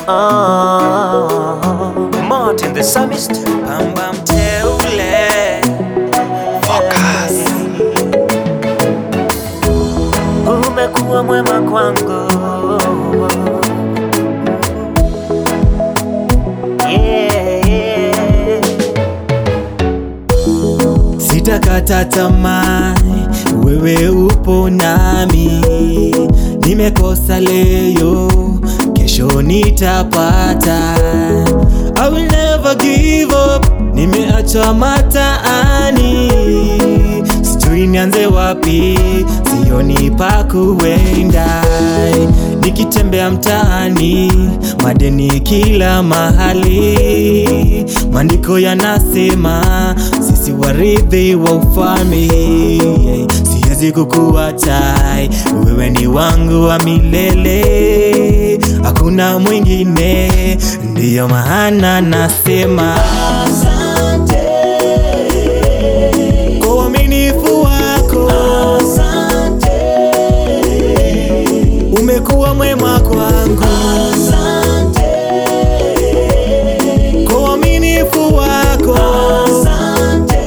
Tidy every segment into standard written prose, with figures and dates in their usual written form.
Martin the Psalmist, Bamba mteule. Focus. Umekuwa mwema kwangu, Sitakata tamaa, wewe upo nami. Nimekosa leo, kesho nitapata. I will never give up, nimeachwa mataani. Sijui nianze wapi, sioni pa kuenda. Nikitembea mtaani, madeni kila mahali. Maandiko yanasema sisi warithi wa ufalme. Siwezi kukuacha, wewe ni wangu wa milele, hakuna mwingine. Ndiyo maana nasema asante kwa uaminifu wako. Asante, umekuwa mwema kwangu. Asante kwa uaminifu wako. Asante,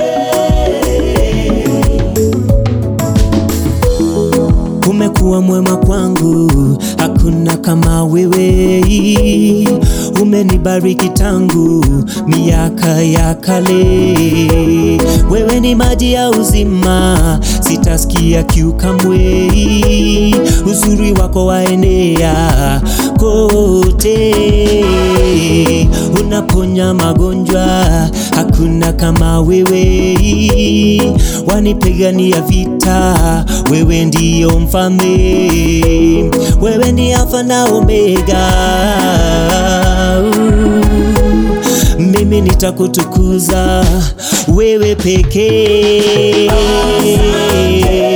umekuwa mwema kwangu, hakuna kama wewe. Umenibariki tangu miaka ya kale. Wewe ni maji ya uzima, sitasikia kiu kamwe. Uzuri wako waenea kote, unaponya magonjwa, hakuna kama wewe. Wanipigania vita, wewe ndiyo mfalme. Wewe ni Alfa na Omega, mimi nitakutukuza wewe pekee.